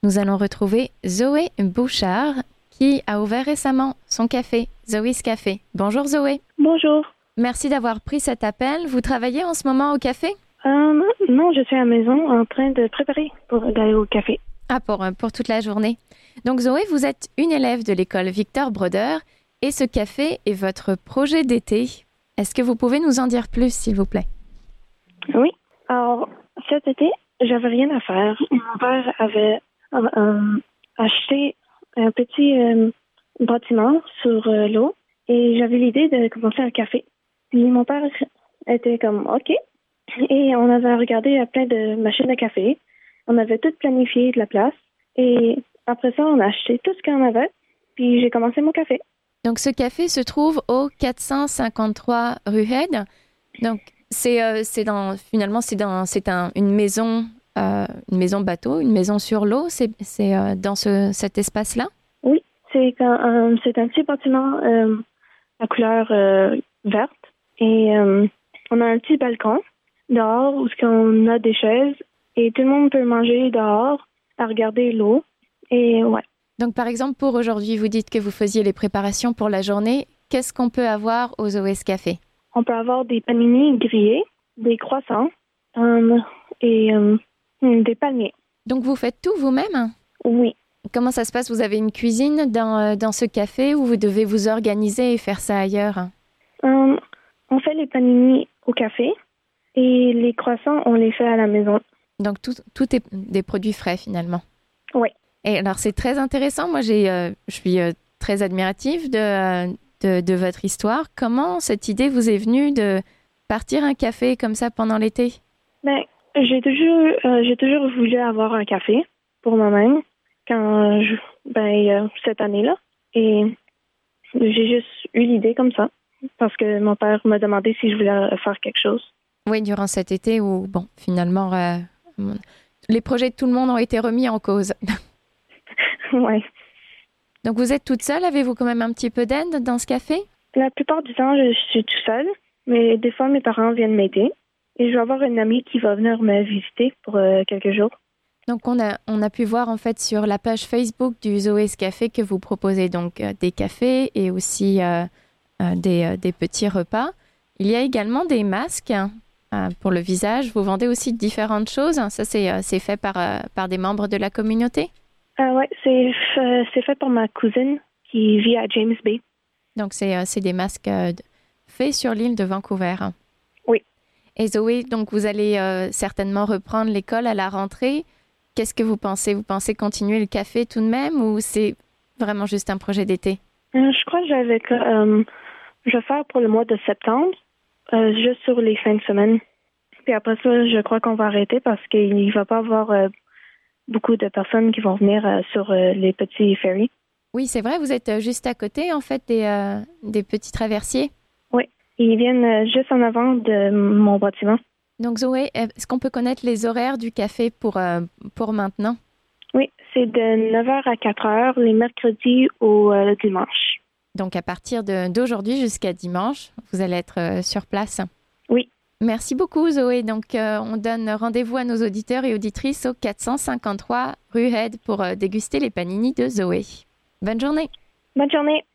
Nous allons retrouver Zoé Bouchard qui a ouvert récemment son café, Zoé's Café. Bonjour Zoé. Bonjour. Merci d'avoir pris cet appel. Vous travaillez en ce moment au café? Non, je suis à la maison en train de préparer pour aller au café. Ah, pour toute la journée. Donc Zoé, vous êtes une élève de l'école Victor Brodeur et ce café est votre projet d'été. Est-ce que vous pouvez nous en dire plus, s'il vous plaît? Oui. Alors, cet été, j'avais rien à faire. Mon père avait acheté un petit bâtiment sur l'eau et j'avais l'idée de commencer un café. Puis mon père était comme OK. Et on avait regardé plein de machines à café. On avait tout planifié de la place. Et après ça, on a acheté tout ce qu'on avait. Puis j'ai commencé mon café. Donc ce café se trouve au 453 rue Head. Donc une maison bateau, une maison sur l'eau. C'est dans cet espace-là? Oui, c'est un petit bâtiment à couleur verte. Et on a un petit balcon dehors où on a des chaises et tout le monde peut manger dehors à regarder l'eau. Et ouais. Donc par exemple, pour aujourd'hui, vous dites que vous faisiez les préparations pour la journée. Qu'est-ce qu'on peut avoir au Zoé's Café? On peut avoir des panini grillés, des croissants et des palmiers. Donc vous faites tout vous-même? Oui. Comment ça se passe? Vous avez une cuisine dans ce café ou vous devez vous organiser et faire ça ailleurs? On fait les panini au café et les croissants, on les fait à la maison. Donc tout est des produits frais finalement? Oui. Et alors c'est très intéressant. Moi je suis très admirative de votre histoire. Comment cette idée vous est venue de partir un café comme ça pendant l'été? Ben, j'ai toujours voulu avoir un café pour moi-même cette année-là. Et j'ai juste eu l'idée comme ça parce que mon père m'a demandé si je voulais faire quelque chose. Oui, durant cet été où, bon, finalement, les projets de tout le monde ont été remis en cause. Oui. Donc vous êtes toute seule? Avez-vous quand même un petit peu d'aide dans ce café? La plupart du temps, je suis toute seule, mais des fois, mes parents viennent m'aider. Et je vais avoir une amie qui va venir me visiter pour quelques jours. Donc on a pu voir en fait sur la page Facebook du Zoé's Café que vous proposez donc des cafés et aussi des petits repas. Il y a également des masques pour le visage. Vous vendez aussi différentes choses. Ça, c'est fait par des membres de la communauté? Oui, c'est fait par ma cousine qui vit à James Bay. Donc, c'est des masques faits sur l'île de Vancouver. Oui. Et Zoé, donc vous allez certainement reprendre l'école à la rentrée. Qu'est-ce que vous pensez? Vous pensez continuer le café tout de même ou c'est vraiment juste un projet d'été? Je crois que je vais faire pour le mois de septembre, juste sur les fins de semaine. Puis après ça, je crois qu'on va arrêter parce qu'il ne va pas y avoir beaucoup de personnes qui vont venir sur les petits ferries. Oui, c'est vrai, vous êtes juste à côté en fait des petits traversiers. Oui, ils viennent juste en avant de mon bâtiment. Donc Zoé, est-ce qu'on peut connaître les horaires du café pour maintenant? Oui, c'est de 9h à 4h les mercredis au dimanche. Donc à partir d'aujourd'hui jusqu'à dimanche, vous allez être sur place? Oui. Merci beaucoup Zoé. Donc on donne rendez-vous à nos auditeurs et auditrices au 453 rue Head pour déguster les paninis de Zoé. Bonne journée. Bonne journée.